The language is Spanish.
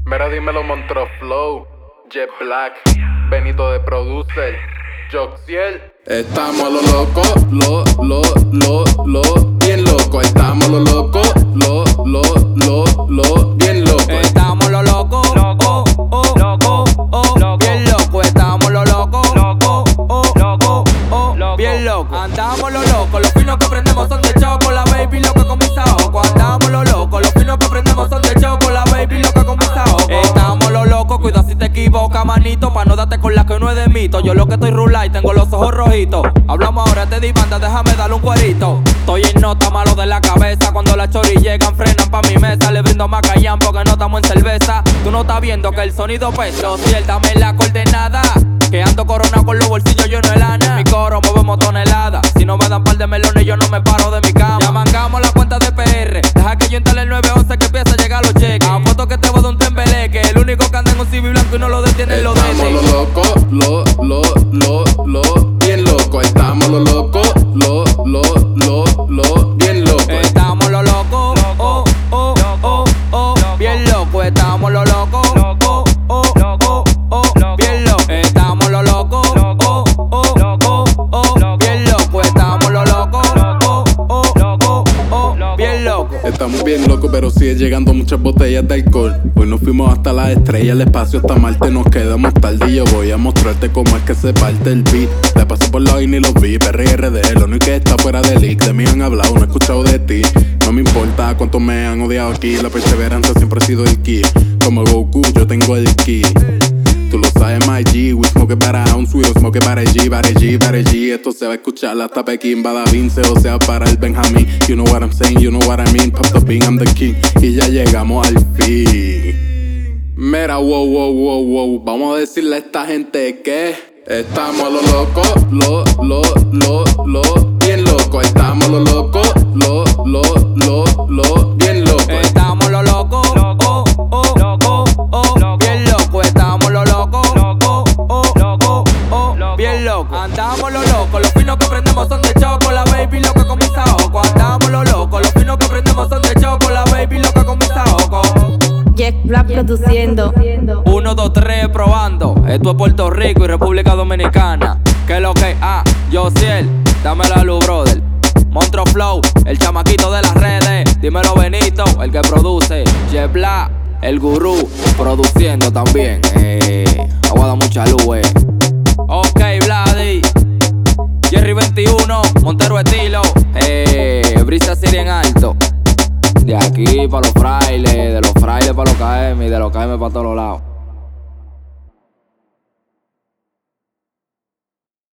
Mira, dímelo, Montroflow, Jet Black, Benito de Producer, Joxiel. Estamos a lo loco, bien loco. Estamos a lo loco, bien loco. Estamos lo loco, bien loco. Estamos lo loco, bien loco. Andamos lo loco, los finos que prendemos son de choco. La baby loca con mis ojos. Andamos lo loco, los finos que prendemos son de choco. La baby loca con mis ojos. Estamos lo loco, cuida si te equivocas, manito, pa' no darte con la que no es de mito. Yo lo que estoy rula y tengo los ojos rojitos. Hablamos ahora de banda, déjame darle un cuerito. Estoy en nota, malo de la cabeza. Cuando las choris llegan, frenan pa' mi mesa. Le brindo Macallan porque no estamos en cerveza. Tú no estás viendo que el sonido pesa. Dame la coordenada, que ando coronado con los bolsillos llenos de lana. Mi coro movemos toneladas. Si no me dan par de melones, yo no me paro de mi cama. Ya mangamos la cuenta de PR. Deja que yo instale el 911 que empieza a llegar los cheques. Apuesto que te voy de un tembeleque. El único que anda en un civil blanco y no lo detiene lo Estamos dete. lo loco, bien loco. Estamos lo loco, bien loco. Estamos lo loco, bien loco. Estamos lo loco, bien loco. Estamos lo loco, bien loco. Estamos lo loco, bien loco. Estamos bien locos, pero sigue llegando muchas botellas de alcohol. Hoy nos fuimos hasta las estrellas, el espacio hasta Marte. Nos quedamos tarde y yo voy a mostrarte cómo es que se parte el beat. Te pasé por la y ni los vi, PRRD, lo único que está fuera de leak. De mí han hablado, no he escuchado de ti. No me importa cuánto me han odiado aquí. La perseverancia siempre ha sido el key. Como Goku, yo tengo el ki. Tú lo sabes, my G. We smoke it para ounce, we don't smoke it para G. Esto se va a escuchar hasta Pekín, Bada Vince, o sea, para el Benjamín. You know what I'm saying, you know what I mean. Pop the bean, I'm the king. Y ya llegamos al fin. Mira, wow. Vamos a decirle a esta gente que estamos a lo loco, bien loco. Estamos a lo loco, bien loco. Estamos lo loco, bien loco. Estamos lo loco, bien loco. Andamos lo loco, los finos que prendemos son de choco. La baby loca con mis ojos. Andamos lo loco, los finos que prendemos son de choco. La baby loca con mis ojos. Jet Black produciendo. 1, 2, 3 probando. Esto es Puerto Rico y República Dominicana. Que lo que Joxiel, dame la luz, brother. Montroflow, el chamaquito de las redes. Dímelo, Benito, el que produce. Jet Black, el gurú, produciendo también. Aguada mucha luz, Ok, Vladi, Jerry 21, Montero estilo. Brisa City en alto. De aquí para los frailes, de los frailes para los KM y de los KM para todos lados.